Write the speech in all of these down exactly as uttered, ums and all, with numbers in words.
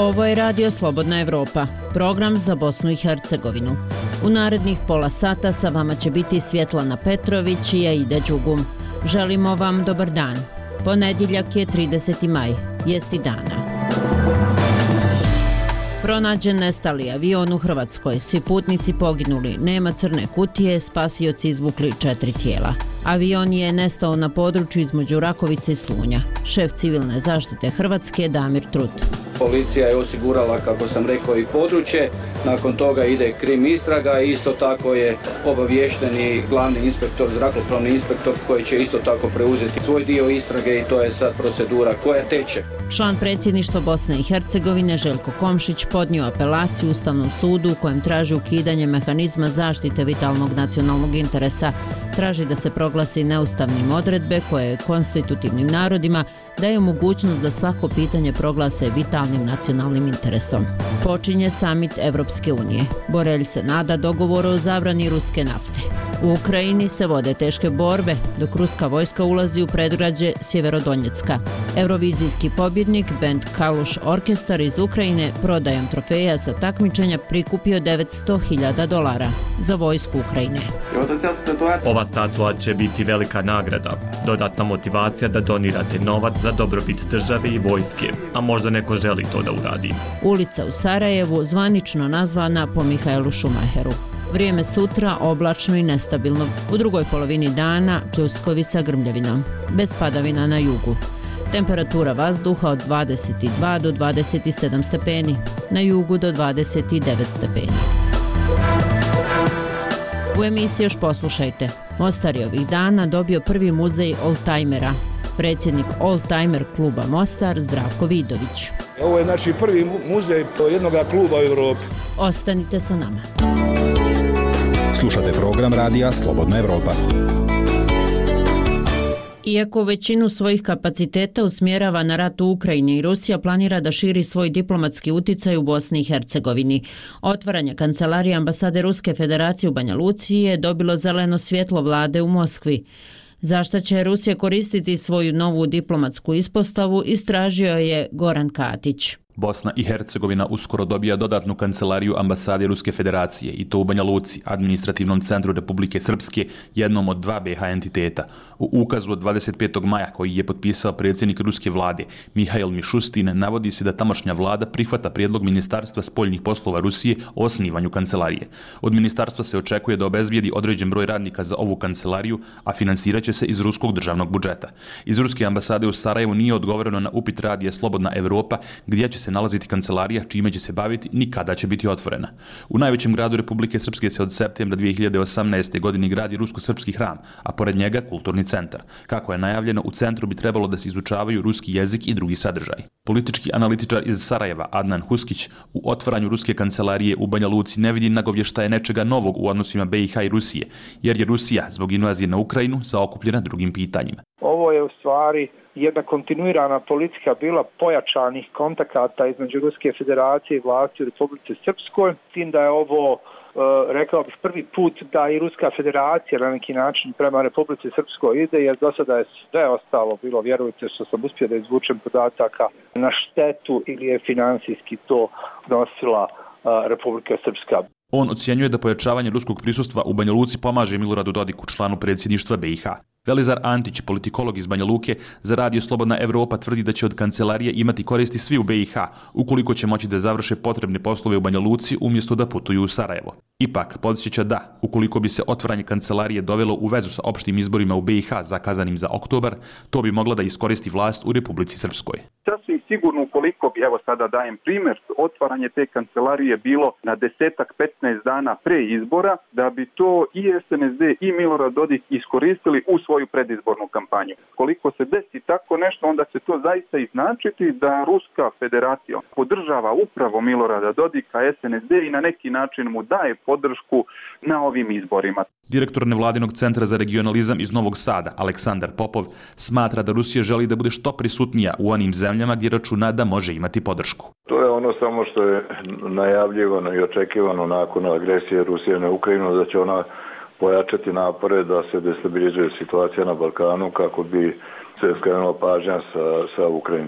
Ovo je Radio Slobodna Evropa, program za Bosnu i Hercegovinu. U narednih pola sata sa vama će biti Svjetlana Petrović i Aida Đugum. Želimo vam dobar dan. Ponedjeljak je trideseti maj, jesti dana. Pronađen nestali avion u Hrvatskoj, svi putnici poginuli, nema crne kutije, spasioci izvukli četiri tijela. Avion je nestao na području između Rakovice i Slunja. Šef civilne zaštite Hrvatske Damir Trut. Policija je osigurala, kako sam rekao, i područje. Nakon toga ide krim istraga i isto tako je obaviješteni glavni inspektor, zrakoplovni inspektor, koji će isto tako preuzeti svoj dio istrage i to je sad procedura koja teče. Član predsjedništva Bosne i Hercegovine Željko Komšić podnio apelaciju Ustavnom sudu u kojem traži ukidanje mehanizma zaštite vitalnog nacionalnog interesa. Traži da se proglasi neustavnim odredbe koje konstitutivnim narodima daju mogućnost da svako pitanje proglase vitalnim nacionalnim interesom. Počinje samit Evropske unije. Borelj se nada dogovoru o zabrani ruske nafte. U Ukrajini se vode teške borbe, dok ruska vojska ulazi u predgrađe Sjeverodonjecka. Eurovizijski pobjednik bend Kaluš Orkestar iz Ukrajine prodajom trofeja sa takmičenja prikupio devetsto hiljada dolara za vojsku Ukrajine. Ova statua će biti velika nagrada, dodatna motivacija da donirate novac za dobrobit države i vojske, a možda neko želi to da uradi. Ulica u Sarajevu zvanično nazvana po Mihaelu Šumacheru. Vrijeme sutra oblačno i nestabilno. U drugoj polovini dana pljuskovi sa grmljavinom, bez padavina na jugu. Temperatura vazduha od dvadeset dva do dvadeset sedam stepeni, na jugu do dvadeset devet stepeni. U emisiji još poslušajte. Mostar je ovih dana dobio prvi muzej oldtajmera. Predsjednik Oldtimer kluba Mostar Zdravko Vidović. Ovo je znači prvi muzej jednog kluba u Europi. Ostanite sa nama. Slušate program Radija Slobodna Evropa. Iako većinu svojih kapaciteta usmjerava na rat u Ukrajini, Rusija planira da širi svoj diplomatski uticaj u Bosni i Hercegovini. Otvaranje kancelarije ambasade Ruske federacije u Banja Luci je dobilo zeleno svjetlo vlade u Moskvi. Zašto će Rusija koristiti svoju novu diplomatsku ispostavu, istražio je Goran Katić. Bosna i Hercegovina uskoro dobija dodatnu kancelariju ambasade Ruske federacije i to u Banja Luci, administrativnom centru Republike Srpske, jednom od dva be ha entiteta. U ukazu od dvadeset petog maja koji je potpisao predsjednik ruske vlade Mihail Mišustin navodi se da tamošnja vlada prihvata prijedlog Ministarstva spoljnih poslova Rusije o osnivanju kancelarije. Od ministarstva se očekuje da obezbijedi određen broj radnika za ovu kancelariju, a financirat će se iz ruskog državnog budžeta. Iz ruske ambasade u Sarajevu nije odgovoreno na upit Radija Slobodna Evropa gdje će se nalaziti kancelarija, čime će se baviti, ni kada će biti otvorena. U najvećem gradu Republike Srpske se od septembra dvije hiljade osamnaeste. godine gradi rusko-srpski hram, a pored njega kulturni centar. Kako je najavljeno, u centru bi trebalo da se izučavaju ruski jezik i drugi sadržaj. Politički analitičar iz Sarajeva Adnan Huskić u otvaranju ruske kancelarije u Banja Luci ne vidi nagovještaje nečega novog u odnosima be i ha i Rusije, jer je Rusija zbog invazije na Ukrajinu zaokupljena drugim pitanjima. Ovo je u stvari jedna kontinuirana politika bila pojačanih kontakata između Ruske federacije i vlasti u Republici Srpskoj, s tim da je ovo, rekao bih, prvi put da i Ruska federacija na neki način prema Republici Srpskoj ide, jer do sada je sve ostalo bilo, vjerujte što sam uspio da izvučem podataka, na štetu ili je financijski to nosila Republika Srpska. On ocjenjuje da pojačavanje ruskog prisustva u Banja Luci pomaže Miloradu Dodiku, članu predsjedništva be i ha. Velizar Antić, politikolog iz Banja Luke, za Radio Slobodna Evropa tvrdi da će od kancelarije imati koristi svi u be i ha, ukoliko će moći da završe potrebne poslove u Banja Luci umjesto da putuju u Sarajevo. Ipak, podsjeća da, ukoliko bi se otvaranje kancelarije dovelo u vezu sa opštim izborima u be i ha zakazanim za oktobar, to bi mogla da iskoristi vlast u Republici Srpskoj. Sasvim sigurno ukoliko bi, evo sada dajem primjer, otvaranje te kancelarije bilo na desetak, petnaest dana pre izbora, da bi to i es en es de i Milorad Dodik iskoristili u svoju predizbornu kampanju. Koliko se desi tako nešto, onda će to zaista i značiti da Ruska federacija podržava upravo Milorada Dodika, es en es de i na neki način mu daje podršku na ovim izborima. Direktor nevladinog centra za regionalizam iz Novog Sada, Aleksandar Popov, smatra da Rusija želi da bude što prisutnija u onim zemljama gdje računa da može imati podršku. To je ono samo što je najavljivano i očekivano nakon agresije Rusije na Ukrajinu, da će ona pojačati napore da se destabilizuje situacija na Balkanu kako bi se skrenula pažnja sa, sa Ukrajine.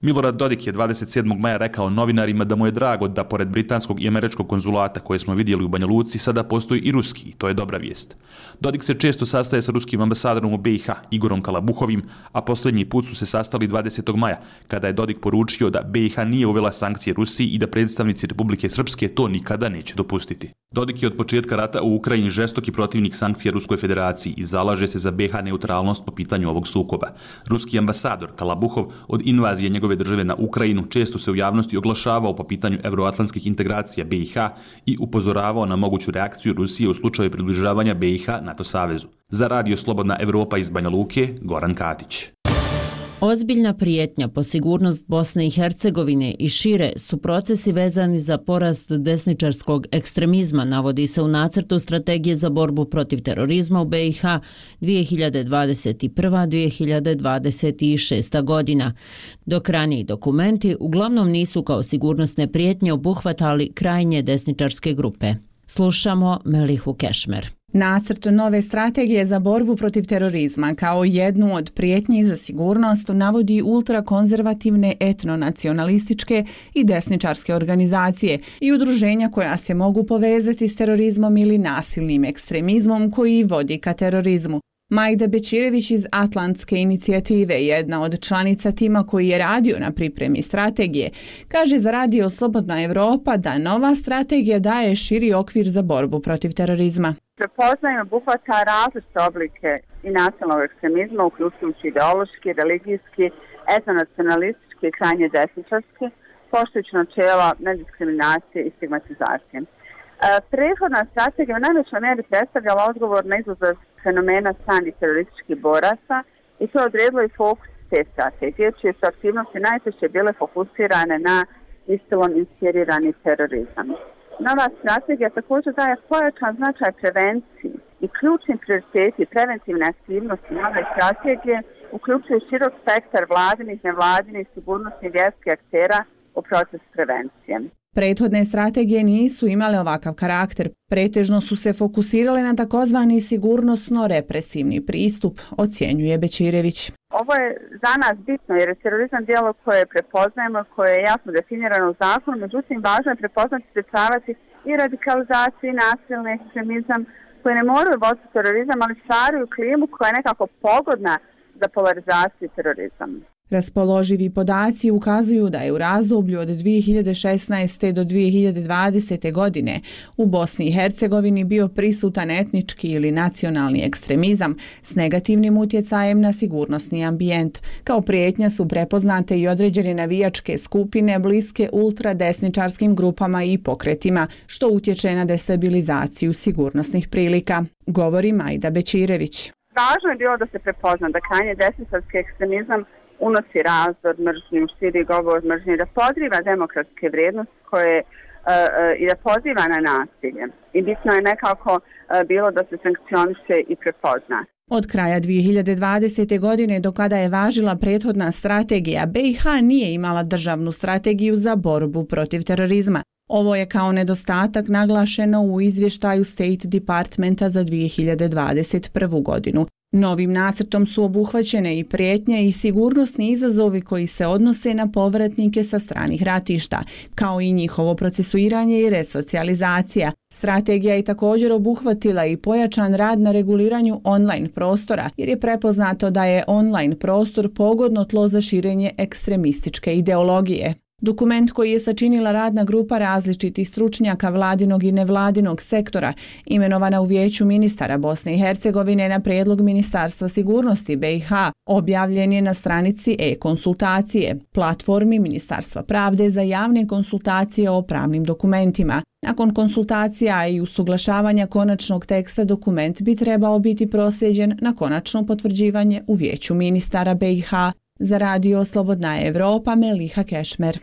Milorad Dodik je dvadeset sedmog maja rekao novinarima da mu je drago da pored britanskog i američkog konzulata koje smo vidjeli u Banja Luci sada postoji i ruski, to je dobra vijest. Dodik se često sastaje sa ruskim ambasadorom u B i H, Igorom Kalabuhovim, a posljednji put su se sastali dvadesetog maja, kada je Dodik poručio da B i H nije uvela sankcije Rusiji i da predstavnici Republike Srpske to nikada neće dopustiti. Dodik je od početka rata u Ukrajini žestoki protivnik sankcija Ruskoj federaciji i zalaže se za B i H neutralnost po pitanju ovog sukoba. Ruski ambasador Kalabuhov od invazije njegove države na Ukrajinu često se u javnosti oglašavao po pitanju evroatlantskih integracija B i H i upozoravao na moguću reakciju Rusije u slučaju približavanja B i H NATO savezu. Za Radio Slobodna Evropa iz Banja Luke, Goran Katić. Ozbiljna prijetnja po sigurnost Bosne i Hercegovine i šire su procesi vezani za porast desničarskog ekstremizma, navodi se u nacrtu strategije za borbu protiv terorizma u B i H dvije hiljade dvadeset prva do dvije hiljade dvadeset šesta godina. Dok raniji dokumenti uglavnom nisu kao sigurnosne prijetnje obuhvatali krajnje desničarske grupe. Slušamo Melihu Kešmer. Nacrt nove strategije za borbu protiv terorizma kao jednu od prijetnji za sigurnost navodi ultrakonzervativne etnonacionalističke i desničarske organizacije i udruženja koja se mogu povezati s terorizmom ili nasilnim ekstremizmom koji vodi ka terorizmu. Majda Bečirević iz Atlantske inicijative, jedna od članica tima koji je radio na pripremi strategije, kaže za Radio Slobodna Evropa da nova strategija daje širi okvir za borbu protiv terorizma. Prepoznaje obuhvata različite oblike i nacionalnog ekstremizma, uključujući ideološki, religijski, etnonacionalistički i krajnje desničarski, poštujući načela nediskriminacije i stigmatizacije. E, prethodna strategija u najvećoj mjeri predstavljala odgovor na izazov fenomena stranih terorističkih boraca i to je odredilo i fokus te strategije, čije su aktivnosti najčešće bile fokusirane na istilom inspirirani terorizam. Nova strategija također daje pojačan značaj prevenciji i ključni prioriteti preventivne aktivnosti nove strategije uključuju širok spektar vladinih, nevladinih, sigurnosnih vjerskih aktera u procesu prevencije. Prethodne strategije nisu imale ovakav karakter. Pretežno su se fokusirale na takozvani sigurnosno-represivni pristup, ocjenjuje Bečirević. Ovo je za nas bitno jer je terorizam djelo koje prepoznajemo, koje je jasno definirano u zakonu, međutim važno je prepoznati, sprečavati i radikalizaciju i nasilni ekstremizam koji ne moraju voditi terorizam, ali stvaraju klimu koja je nekako pogodna za polarizaciju terorizam. Raspoloživi podaci ukazuju da je u razdoblju od dvije hiljade šesnaeste. do dvije hiljade dvadesete. godine u Bosni i Hercegovini bio prisutan etnički ili nacionalni ekstremizam s negativnim utjecajem na sigurnosni ambijent. Kao prijetnja su prepoznate i određene navijačke skupine bliske ultradesničarskim grupama i pokretima, što utječe na destabilizaciju sigurnosnih prilika, govori Majda Bečirević. Važno je bilo da se prepozna da krajnje desničarski ekstremizam unosi razdor, mržnju, širi govor mržnje, da podriva demokratske vrijednosti koje uh, uh, i da poziva na nasilje. I bitno je nekako uh, bilo da se sankcioniše i prepozna. Od kraja dvije hiljade dvadesete. godine do kada je važila prethodna strategija, B i H nije imala državnu strategiju za borbu protiv terorizma. Ovo je kao nedostatak naglašeno u izvještaju State Departmenta za dvije hiljade dvadeset prvu. godinu. Novim nacrtom su obuhvaćene i prijetnje i sigurnosni izazovi koji se odnose na povratnike sa stranih ratišta, kao i njihovo procesuiranje i resocijalizacija. Strategija je također obuhvatila i pojačan rad na reguliranju online prostora, jer je prepoznato da je online prostor pogodno tlo za širenje ekstremističke ideologije. Dokument koji je sačinila radna grupa različitih stručnjaka vladinog i nevladinog sektora, imenovana u Vijeću ministara Bosne i Hercegovine na prijedlog Ministarstva sigurnosti B i H, objavljen je na stranici e-konsultacije, platformi Ministarstva pravde za javne konsultacije o pravnim dokumentima. Nakon konsultacija i usuglašavanja konačnog teksta, dokument bi trebao biti proslijeđen na konačno potvrđivanje u Vijeću ministara B i H. Za Radio Slobodna Evropa, Meliha Kešmer.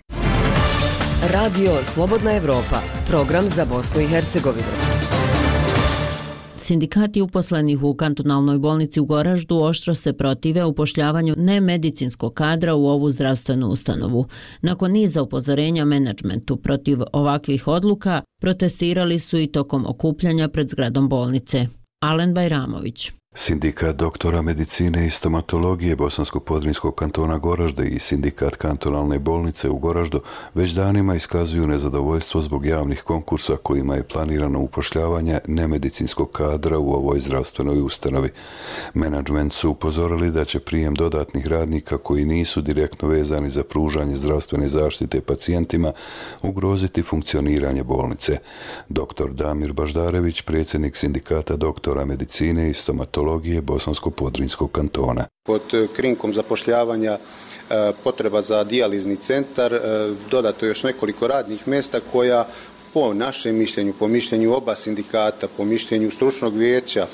Radio Slobodna Evropa, program za Bosnu i Hercegovinu. Sindikati uposlenih u kantonalnoj bolnici u Goraždu oštro se protive upošljavanju nemedicinskog kadra u ovu zdravstvenu ustanovu. Nakon niza upozorenja menadžmentu protiv ovakvih odluka, protestirali su i tokom okupljanja pred zgradom bolnice. Alen Bajramović. Sindikat doktora medicine i stomatologije Bosansko-podrinjskog kantona Goražde i Sindikat kantonalne bolnice u Goraždu već danima iskazuju nezadovoljstvo zbog javnih konkursa kojima je planirano upošljavanje nemedicinskog kadra u ovoj zdravstvenoj ustanovi. Menadžment su upozorili da će prijem dodatnih radnika koji nisu direktno vezani za pružanje zdravstvene zaštite pacijentima ugroziti funkcioniranje bolnice. Doktor Damir Baždarević, predsjednik Sindikata doktora medicine i stomatologije Bosansko-podrinjskog kantona. Pod krinkom zapošljavanja potreba za dijalizni centar dodato još nekoliko radnih mjesta koja po našem mišljenju, po mišljenju oba sindikata, po mišljenju stručnog vijeća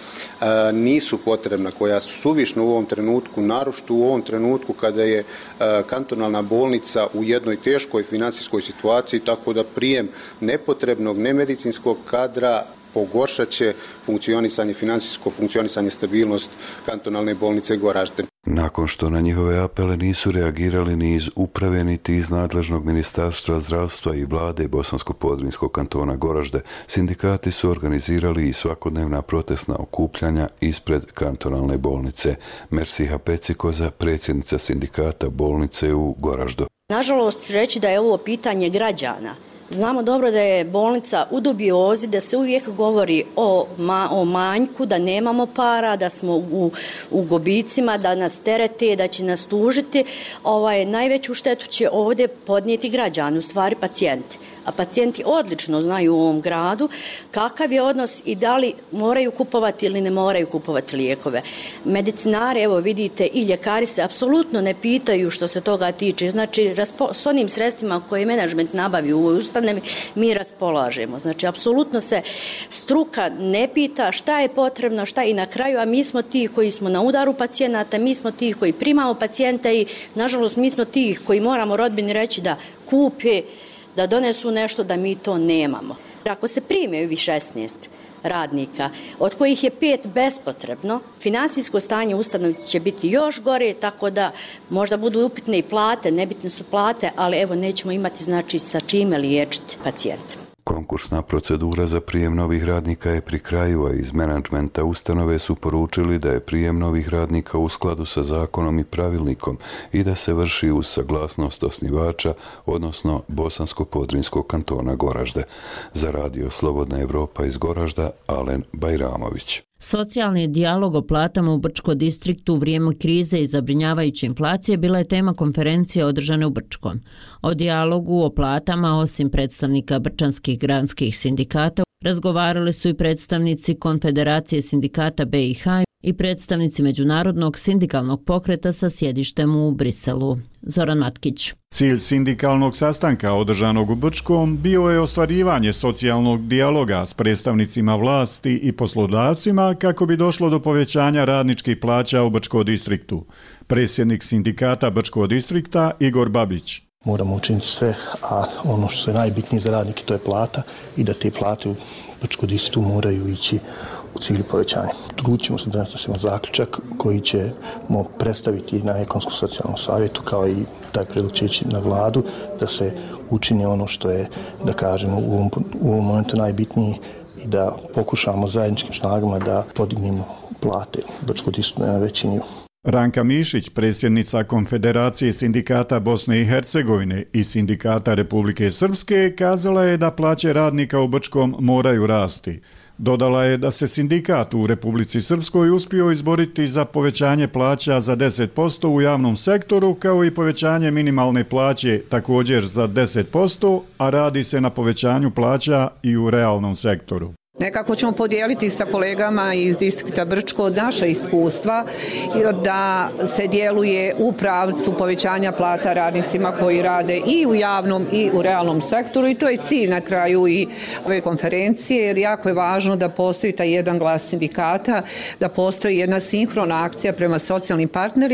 nisu potrebna, koja su suvišna u ovom trenutku, naročito u ovom trenutku kada je kantonalna bolnica u jednoj teškoj financijskoj situaciji, tako da prijem nepotrebnog nemedicinskog kadra pogoršat će funkcionisanje, financijsko funkcionisanje, stabilnost kantonalne bolnice Goražde. Nakon što na njihove apele nisu reagirali ni iz uprave niti iz nadležnog ministarstva zdravstva i vlade Bosansko-podrinjskog kantona Goražde, sindikati su organizirali i svakodnevna protestna okupljanja ispred kantonalne bolnice. Mersiha Pecikoza, predsjednica sindikata bolnice u Goraždu. Nažalost ću reći da je ovo pitanje građana. Znamo dobro da je bolnica u dubiozi, da se uvijek govori o, ma, o manjku, da nemamo para, da smo u, u gubicima, da nas terete, da će nas tužiti. Ovaj, najveću štetu će ovdje podnijeti građani, u stvari pacijenti. A pacijenti odlično znaju u ovom gradu kakav je odnos i da li moraju kupovati ili ne moraju kupovati lijekove. Medicinari, evo vidite, i ljekari se apsolutno ne pitaju što se toga tiče. Znači, raspo, s onim sredstvima koje menadžment nabavi u ustanovi, mi raspolažemo. Znači, apsolutno se struka ne pita šta je potrebno, šta i na kraju, a mi smo ti koji smo na udaru pacijenata, mi smo ti koji primamo pacijenta i, nažalost, mi smo ti koji moramo rodbini reći da kupe, da donesu nešto, da mi to nemamo. Ako se prime ovih šesnaest radnika, od kojih je pet bespotrebno, finansijsko stanje ustanove će biti još gore, tako da možda budu upitne i plate, nebitne su plate, ali evo nećemo imati znači sa čime liječiti pacijenta. Konkursna procedura za prijem novih radnika je pri kraju, a iz menadžmenta ustanove su poručili da je prijem novih radnika u skladu sa zakonom i pravilnikom i da se vrši uz saglasnost osnivača, odnosno Bosansko-podrinjskog kantona Goražde. Za radio Slobodna Evropa iz Goražda, Alen Bajramović. Socijalni dijalog o platama u Brčko distriktu u vrijeme krize i zabrinjavajuće inflacije bila je tema konferencije održane u Brčkom. O dijalogu o platama, osim predstavnika brčanskih granskih sindikata, razgovarali su i predstavnici Konfederacije sindikata B i H i predstavnici Međunarodnog sindikalnog pokreta sa sjedištem u Briselu. Zoran Matkić. Cilj sindikalnog sastanka održanog u Brčkom bio je ostvarivanje socijalnog dijaloga s predstavnicima vlasti i poslodavcima kako bi došlo do povećanja radničkih plaća u Brčko distriktu. Predsjednik sindikata Brčko distrikta Igor Babić. Moramo učiniti sve, a ono što je najbitnije za radnike to je plata i da te plate u Brčko distriktu moraju ići u cilju povećanja. Trudit ćemo se da nastavimo zaključak koji ćemo predstaviti na ekonomskom socijalnom savjetu, kao i taj prijedlog će ići na vladu, da se učini ono što je, da kažemo, u ovom, u ovom momentu najbitnije i da pokušamo zajedničkim snagama da podignemo plate u Brčko distriktu na veći nivo. Ranka Mišić, predsjednica Konfederacije sindikata Bosne i Hercegovine i sindikata Republike Srpske, kazala je da plaće radnika u Brčkom moraju rasti. Dodala je da se sindikat u Republici Srpskoj uspio izboriti za povećanje plaća za deset posto u javnom sektoru, kao i povećanje minimalne plaće također za deset posto, a radi se na povećanju plaća i u realnom sektoru. Nekako ćemo podijeliti sa kolegama iz distrikta Brčko naša iskustva da se djeluje u pravcu povećanja plata radnicima koji rade i u javnom i u realnom sektoru i to je cilj na kraju i ove konferencije, jer jako je važno da postoji taj jedan glas sindikata, da postoji jedna sinhrona akcija prema socijalnim partnerima.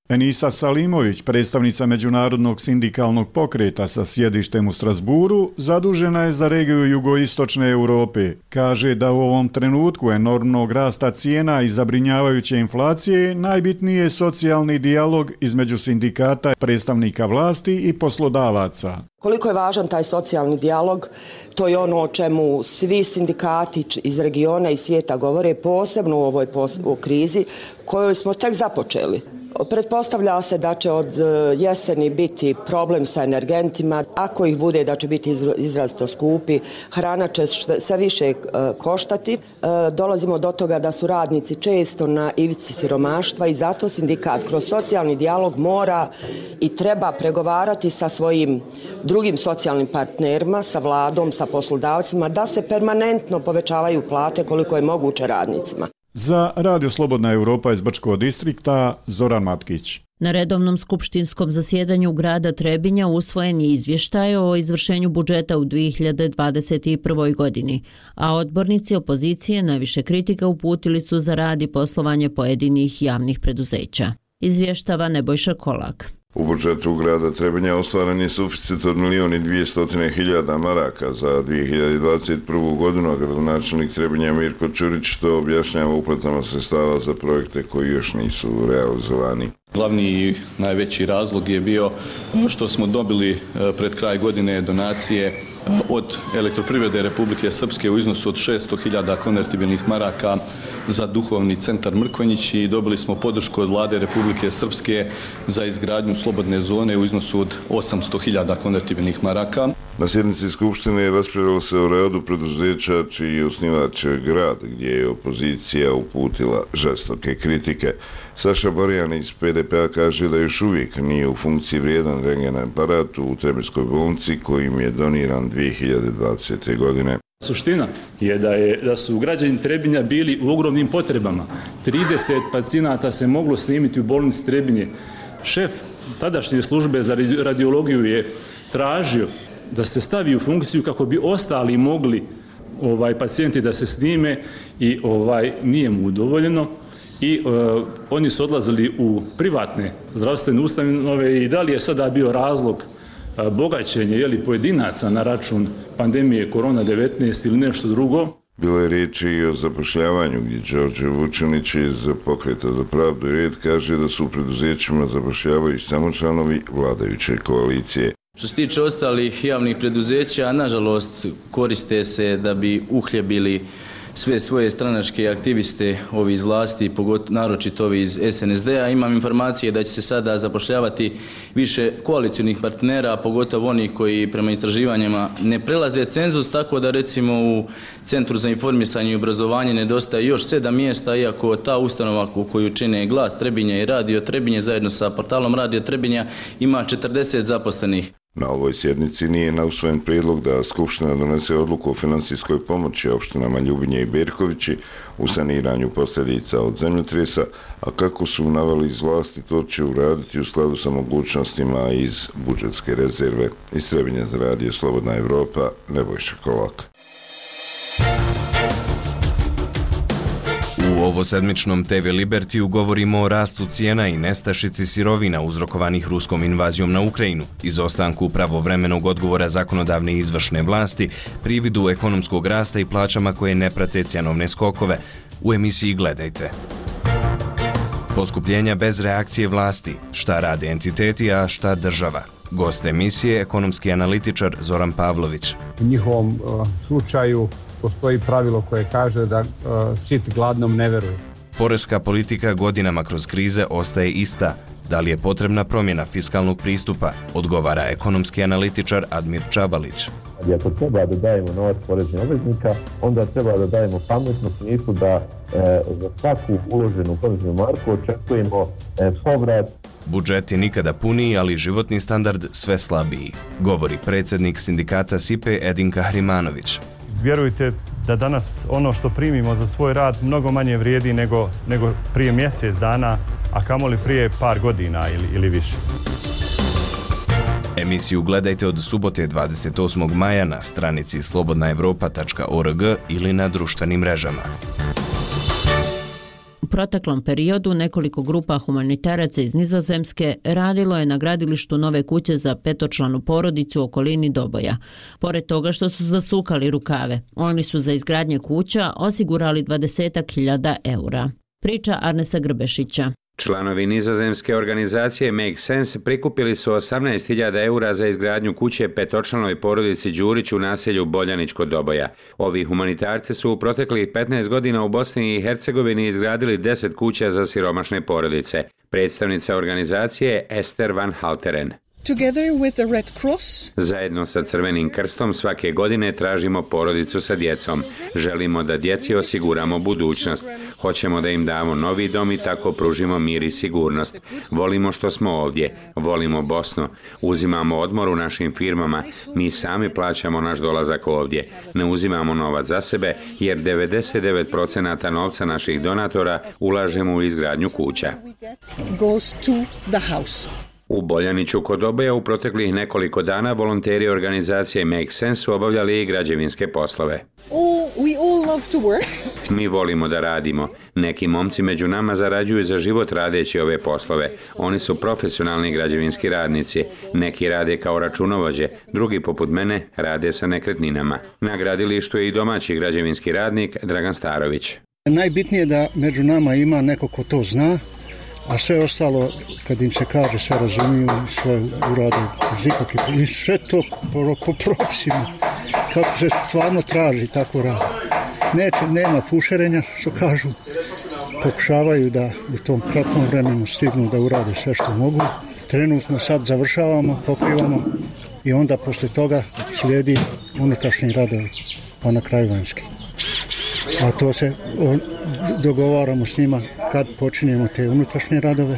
Enisa Salimović, predstavnica Međunarodnog sindikalnog pokreta sa sjedištem u Strasburu, zadužena je za regiju jugoistočne Europe. Kaže da u ovom trenutku enormnog rasta cijena i zabrinjavajuće inflacije najbitniji je socijalni dijalog između sindikata, predstavnika vlasti i poslodavaca. Koliko je važan taj socijalni dijalog, to je ono o čemu svi sindikati iz regiona i svijeta govore, posebno u ovoj krizi kojoj smo tek započeli. Pretpostavlja se da će od jeseni biti problem sa energentima, ako ih bude da će biti izrazito skupi, hrana će sve više koštati. Dolazimo do toga da su radnici često na ivici siromaštva i zato sindikat kroz socijalni dijalog mora i treba pregovarati sa svojim drugim socijalnim partnerima, sa vladom, sa poslodavcima, da se permanentno povećavaju plate koliko je moguće radnicima. Za Radio Slobodna Europa iz Brčkog distrikta, Zoran Matkić. Na redovnom skupštinskom zasjedanju grada Trebinja usvojen je izvještaj o izvršenju budžeta u dvije hiljade dvadeset prvoj. godini, a odbornici opozicije najviše kritika uputili su za rad i poslovanje pojedinih javnih preduzeća. Izvještava Nebojša Kolak. U budžetu grada Trebinja ostvaren je suficit od milijon i dvjesto hiljada maraka za dvije hiljade dvadeset prvu. godinu, a gradonačelnik Trebinja Mirko Čurić to objašnjava uplatama sredstava za projekte koji još nisu realizovani. Glavni i najveći razlog je bio što smo dobili pred kraj godine donacije od Elektroprivrede Republike Srpske u iznosu od šesto hiljada konvertibilnih maraka za duhovni centar Mrkonjić i dobili smo podršku od vlade Republike Srpske za izgradnju slobodne zone u iznosu od osamsto hiljada konvertibilnih maraka. Na sjednici Skupštine raspravljalo se o radu preduzeća čiji je osnivač grad, gdje je opozicija uputila žestoke kritike. Saša Borjan iz P D P-a kaže da još uvijek nije u funkciji vrijedan rengen aparat u Trebinjskoj bolnici kojim je doniran dvije hiljade dvadesete. godine. Suština je da, je da su građani Trebinja bili u ogromnim potrebama. trideset pacijenata se moglo snimiti u bolnici Trebinje. Šef tadašnje službe za radiologiju je tražio da se stavi u funkciju kako bi ostali mogli ovaj pacijenti da se snime i ovaj nije mu udovoljeno. I uh, oni su odlazili u privatne zdravstvene ustanove i da li je sada bio razlog uh, bogaćenje jeli, pojedinaca na račun pandemije korona devetnaest ili nešto drugo. Bilo je riječi i o zapošljavanju gdje Đorđe Vučinić iz Pokreta za pravdu i red kaže da su u preduzećima zapošljavaju samo članovi vladajuće koalicije. Što se tiče ostalih javnih preduzeća, nažalost koriste se da bi uhljebili sve svoje stranačke aktiviste ovi iz vlasti, naročito ovi iz S N S D-a. Imam informacije da će se sada zapošljavati više koalicionih partnera, pogotovo oni koji prema istraživanjima ne prelaze cenzus, tako da recimo u Centru za informisanje i obrazovanje nedostaje još sedam mjesta, iako ta ustanova koju čine Glas Trebinja i Radio Trebinje zajedno sa portalom Radio Trebinja ima četrdeset zaposlenih. Na ovoj sjednici nije usvojen prijedlog da Skupština donese odluku o financijskoj pomoći opštinama Ljubinje i Berkovići u saniranju posljedica od zemljotresa, a kako su naveli iz vlasti, to će uraditi u skladu sa mogućnostima iz budžetske rezerve. Iz Trebinja za Radio Slobodna Evropa, Nebojša Kolak. U ovosedmičnom T V Libertiju govorimo o rastu cijena i nestašici sirovina uzrokovanih ruskom invazijom na Ukrajinu, izostanku pravovremenog odgovora zakonodavne i izvršne vlasti, prividu ekonomskog rasta i plaćama koje ne prate cjenovne skokove. U emisiji Gledajte. Poskupljenja bez reakcije vlasti, šta rade entiteti, a šta država. Gost emisije, ekonomski analitičar Zoran Pavlović. U njihovom uh, slučaju postoji pravilo koje kaže da uh, sit gladnom ne veruje. Poreska politika godinama kroz krize ostaje ista. Da li je potrebna promjena fiskalnog pristupa, odgovara ekonomski analitičar Admir Čabalić. Ako treba da dajemo novac poreznih obveznika, onda treba da dajemo pametno smislu da e, za svaku uloženu poreznu marku očekujemo e, povrat. Budžet je nikada puniji, ali životni standard sve slabiji, govori predsjednik sindikata S I P E Edin Kahrimanović. Vjerujte da danas ono što primimo za svoj rad mnogo manje vrijedi nego, nego prije mjesec dana, a kamoli prije par godina ili, ili više. Emisiju gledajte od subote dvadeset osmog maja na stranici slobodna evropa tačka org ili na društvenim mrežama. U proteklom periodu nekoliko grupa humanitaraca iz Nizozemske radilo je na gradilištu nove kuće za petočlanu porodicu u okolini Doboja. Pored toga što su zasukali rukave, oni su za izgradnje kuća osigurali dvadeset hiljada eura. Priča Arnesa Grbešića. Članovi nizozemske organizacije Make Sense prikupili su osamnaest hiljada eura za izgradnju kuće petočlanoj porodici Đurić u naselju Boljanić kod Doboja. Ovi humanitarci su u proteklih petnaest godina u Bosni i Hercegovini izgradili deset kuća za siromašne porodice. Predstavnica organizacije Ester van Halteren. Together with the Red Cross. Zajedno sa Crvenim krstom svake godine tražimo porodicu sa djecom. Želimo da djeci osiguramo budućnost. Hoćemo da im damo novi dom i tako pružimo mir i sigurnost. Volimo što smo ovdje. Volimo Bosnu. Uzimamo odmor u našim firmama. Mi sami plaćamo naš dolazak ovdje. Ne uzimamo novac za sebe jer devedeset devet posto novca naših donatora ulažemo u izgradnju kuća. Goes to the house. U Boljaniću kod Doboja u proteklih nekoliko dana volonteri organizacije Make Sense su obavljali i građevinske poslove. Oh, we all love to work. Mi volimo da radimo. Neki momci među nama zarađuju za život radeći ove poslove. Oni su profesionalni građevinski radnici. Neki rade kao računovođe, drugi poput mene rade sa nekretninama. Na gradilištu je i domaći građevinski radnik Dragan Starović. Najbitnije je da među nama ima neko ko to zna, a sve ostalo, kad im se kaže, sve razumiju, sve urade uz ikakve, sve to po, po propisima, kako se stvarno traži, tako radi. Neće, nema fušerenja, što kažu, pokušavaju da u tom kratkom vremenu stignu da urade sve što mogu. Trenutno sad završavamo, pokrivamo i onda posle toga slijedi unutrašnji radovi, pa na kraju vanjski. A to se on, dogovaramo s njima kad počinjemo te unutrašnje radove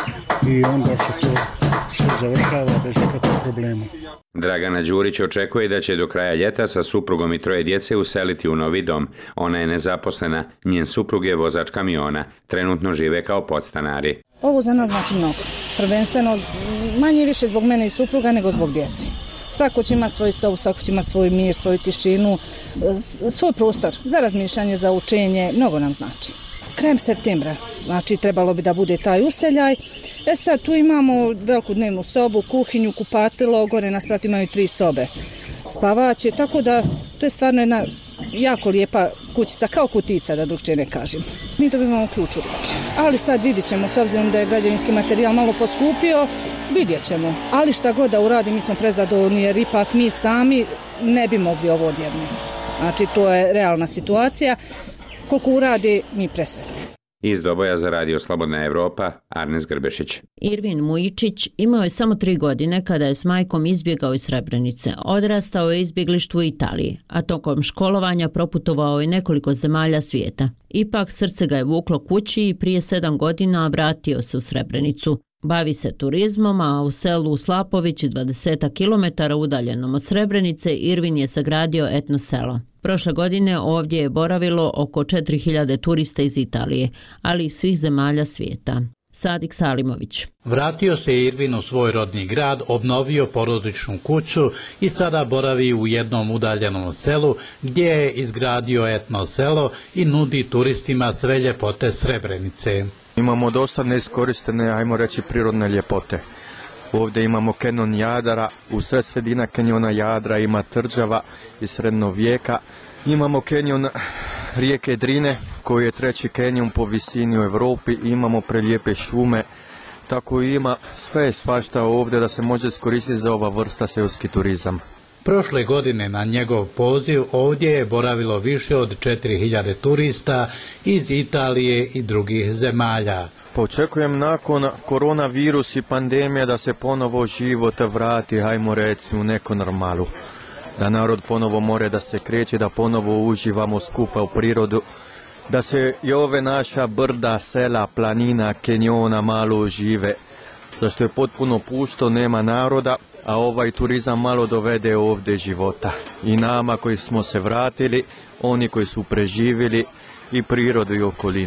i onda se to sve završava bez nikakvog problema. Dragana Đurić očekuje da će do kraja ljeta sa suprugom i troje djece useliti u novi dom. Ona je nezaposlena, njen suprug je vozač kamiona. Trenutno žive kao podstanari. Ovo za nas znači mnogo. Prvenstveno manje više zbog mene i supruga nego zbog djeci. Svako će ima svoj sobu, svako će ima svoj mir, svoju tišinu, svoj prostor za razmišljanje, za učenje, mnogo nam znači. Krajem septembra, znači trebalo bi da bude taj useljaj. E sad tu imamo veliku dnevnu sobu, kuhinju, kupatilo, gore nasprati imaju tri sobe, spavaće, tako da to je stvarno jedna jako lijepa kućica, kao kutica da drugčije ne kažem. Mi dobivamo ključ u ruke, ali sad vidjet ćemo, s obzirom da je građevinski materijal malo poskupio, vidjet ćemo, ali šta god da uradi, mi smo prezadovoljni jer ipak mi sami ne bi mogli ovo odjedno. Znači to je realna situacija, koliko uradi mi presretni. Iz Doboja za radio Slobodna Evropa, Arnes Grbešić. Irvin Mujičić imao je samo tri godine kada je s majkom izbjegao iz Srebrenice. Odrastao je izbjeglištvu u Italiji, a tokom školovanja proputovao je nekoliko zemalja svijeta. Ipak srce ga je vuklo kući i prije sedam godina vratio se u Srebrenicu. Bavi se turizmom, a u selu Slapović, dvadeset kilometara udaljenom od Srebrenice, Irvin je sagradio etno selo. Prošle godine ovdje je boravilo oko četiri hiljade turista iz Italije, ali i svih zemalja svijeta. Sadik Salimović. Vratio se Irvin u svoj rodni grad, obnovio porodičnu kuću i sada boravi u jednom udaljenom selu gdje je izgradio etno selo i nudi turistima sve ljepote Srebrenice. Imamo dosta neiskoristene, ajmo reći, prirodne ljepote. Ovdje imamo kanjon Jadara, u sred sredina kanjona Jadra ima tvrđava iz srednjeg vijeka. Imamo kanjon rijeke Drine, koji je treći kanjon po visini u Europi, imamo prelijepe šume. Tako ima sve svašta ovdje da se može iskoristiti za ova vrsta seoski turizam. Prošle godine na njegov poziv ovdje je boravilo više od četiri hiljade turista iz Italije i drugih zemalja. Očekujem nakon koronavirus i pandemije da se ponovo život vrati, hajmo reći, u neku normalu. Da narod ponovo more da se kreće, da ponovo uživamo skupa u prirodu. Da se i ove naša brda, sela, planina, kenjona malo ožive. Zašto je potpuno pusto, nema naroda, a ovaj turizam malo dovede ovdje života. I nama koji smo se vratili, oni koji su preživjeli i prirodu i okolinu.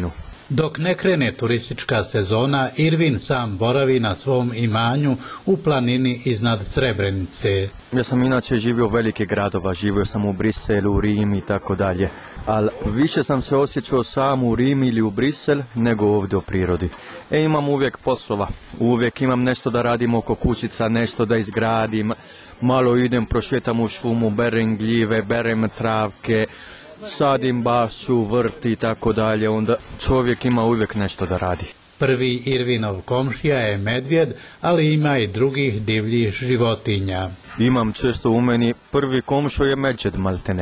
Dok ne krene turistička sezona, Irvin sam boravi na svom imanju u planini iznad Srebrenice. Ja sam inače živio u velike gradova, živio sam u Briselu, u Rim i tako dalje. Ali više sam se osjećao sam u Rim ili u Brisel nego ovdje u prirodi. E, imam uvijek poslova, uvijek imam nešto da radim oko kućica, nešto da izgradim. Malo idem, prošetam u šumu, berem gljive, berem travke, sadim bašu, vrti i tako dalje, onda čovjek ima uvijek nešto da radi. Prvi Irvinov komšija je medvjed, ali ima i drugih divljih životinja. Imam često u meni, prvi komšo je medvjed maltene.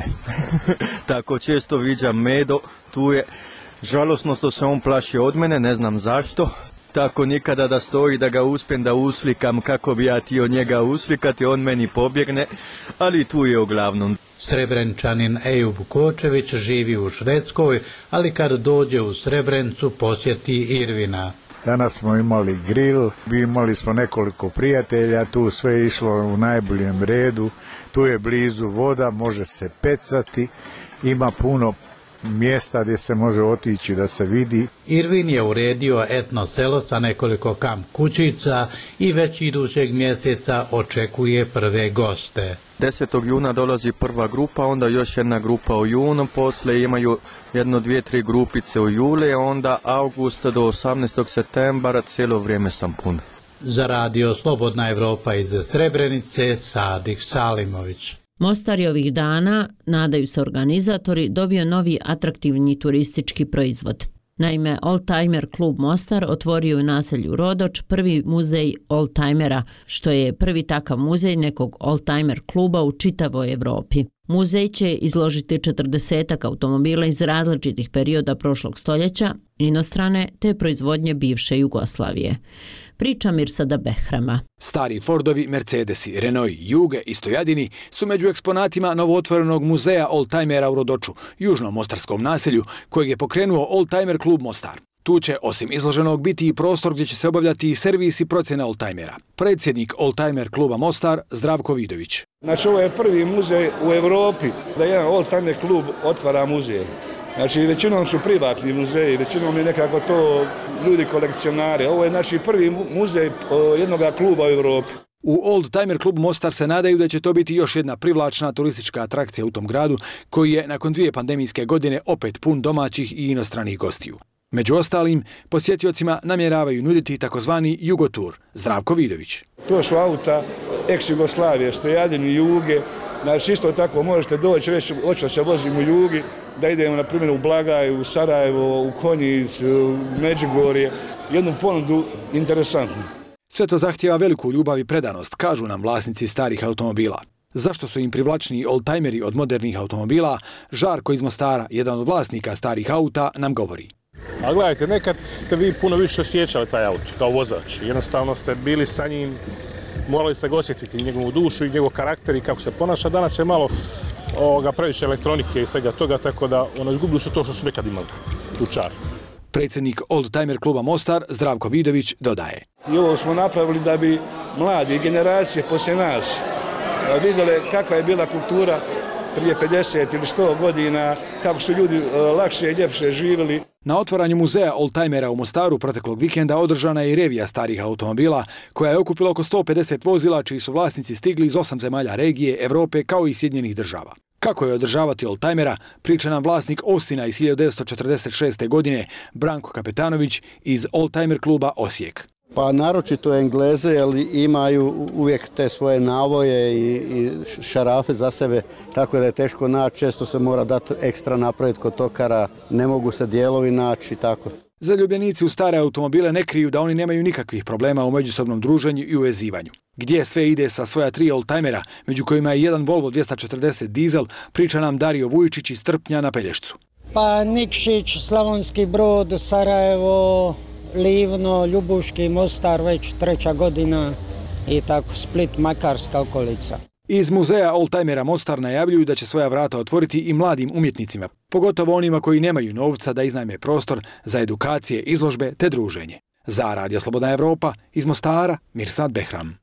Tako često viđam Medo, tu je žalosno što se on plaši od mene, ne znam zašto. Tako nikada da stoji da ga uspijem da uslikam kako bi ja htio njega uslikati, on meni pobjegne, ali tu je uglavnom. Srebrenčanin Ejub Kočević živi u Švedskoj, ali kad dođe u Srebrencu posjeti Irvina. Danas smo imali grill, imali smo nekoliko prijatelja, tu sve je išlo u najboljem redu, tu je blizu voda, može se pecati, ima puno mjesta gdje se može otići da se vidi. Irvin je uredio etno selo sa nekoliko kamp kućica i već idućeg mjeseca očekuje prve goste. desetog juna dolazi prva grupa, onda još jedna grupa u junu, poslije imaju jedno, dvije, tri grupice u jule, onda augusta do osamnaestog septembra cijelo vrijeme sam pun. Za radio Slobodna Evropa iz Srebrenice, Sadik Salimović. Mostar je ovih dana, nadaju se organizatori, dobio novi atraktivni turistički proizvod. Naime, Oldtimer klub Mostar otvorio u naselju Rodoč prvi muzej oldtimera, što je prvi takav muzej nekog oldtimer kluba u čitavoj Evropi. Muzej će izložiti četrdesetak automobila iz različitih perioda prošlog stoljeća, inostrane te proizvodnje bivše Jugoslavije. Priča Mirsada Behrama. Stari Fordovi, Mercedesi, Renault, Juge i Stojadini su među eksponatima novootvorenog muzeja oldtimera u Rodoču, južnom mostarskom naselju, kojeg je pokrenuo Oldtimer klub Mostar. Tu će, osim izloženog, biti i prostor gdje će se obavljati i servis i procjena oldtimera. Predsjednik Oldtimer kluba Mostar, Zdravko Vidović. Znači, ovo je prvi muzej u Europi da jedan oldtimer klub otvara muzej. Znači, većinom su privatni muzeji, većinom je nekako to ljudi kolekcionari. Ovo je znači prvi muzej jednog kluba u Europi. U Oldtimer klubu Mostar se nadaju da će to biti još jedna privlačna turistička atrakcija u tom gradu, koji je nakon dvije pandemijske godine opet pun domaćih i inostranih gostiju. Među ostalim, posjetiocima namjeravaju nuditi takozvani Jugotur. Zdravko Vidović. To su auta ex-Jugoslavije, Stojadini, Juge. Znači, isto tako možete doći, reći, hoću se vozim u Jugi, da idemo, na primjer, u Blagaj, u Sarajevo, u Konjic, u Međugorje. Jednu ponudu interesantnu. Sve to zahtijeva veliku ljubav i predanost, kažu nam vlasnici starih automobila. Zašto su im privlačniji oldtimeri od modernih automobila? Žarko iz Mostara, jedan od vlasnika starih auta, nam govori. A gledajte, nekad ste vi puno više osjećali taj auto kao vozač. Jednostavno ste bili sa njim, morali ste ga osjetiti njegovu dušu i njegov karakter i kako se ponaša. Danas je malo ovoga, previše elektronike i svega toga, tako da ono, izgubili su to što su nekad imali u čar. Predsjednik Oldtimer kluba Mostar, Zdravko Vidović, dodaje. I ovo smo napravili da bi mladi generacije poslije nas vidjeli kakva je bila kultura prije pedeset ili sto godina, kako su ljudi lakše i ljepše živjeli. Na otvaranju muzeja oldtimera u Mostaru proteklog vikenda održana je i revija starih automobila, koja je okupila oko sto pedeset vozila čiji su vlasnici stigli iz osam zemalja regije, Evrope kao i Sjedinjenih država. Kako je održavati oldtimera, priča nam vlasnik Austina iz hiljadu devetsto četrdeset šeste. godine, Branko Kapetanović iz Oldtimer kluba Osijek. Pa naročito Engleze, jer imaju uvijek te svoje navoje i, i šarafe za sebe, tako da je teško naći, često se mora dati ekstra napraviti kod tokara, ne mogu se dijelovi naći i tako. Zaljubljenici u stare automobile ne kriju da oni nemaju nikakvih problema u međusobnom druženju i uvezivanju. Gdje sve ide sa svoja tri oldtimera, među kojima je jedan Volvo dvjesto četrdeset dizel, priča nam Dario Vujčić iz Trpnja na Pelješcu. Pa Nikšić, Slavonski Brod, Sarajevo, Livno, Ljubuški, Mostar, već treća godina i tako Split, Makarska okolica. Iz muzeja Oldtimera Mostar najavljuju da će svoja vrata otvoriti i mladim umjetnicima, pogotovo onima koji nemaju novca da iznajme prostor za edukacije, izložbe te druženje. Za Radio Slobodna Evropa, iz Mostara, Mirsad Behram.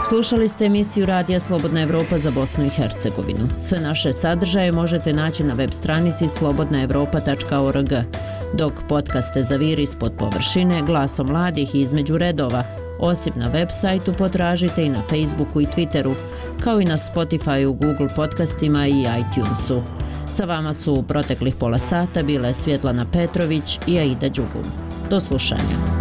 Slušali ste emisiju Radija Slobodna Evropa za Bosnu i Hercegovinu. Sve naše sadržaje možete naći na web stranici slobodna evropa tačka org, dok podcaste Zaviri ispod površine, Glasom mladih i Između redova, osim na web sajtu potražite i na Facebooku i Twitteru, kao i na Spotifyu, Google podcastima i iTunesu. Sa vama su u proteklih pola sata bile Svjetlana Petrović i Aida Đugum. Do slušanja.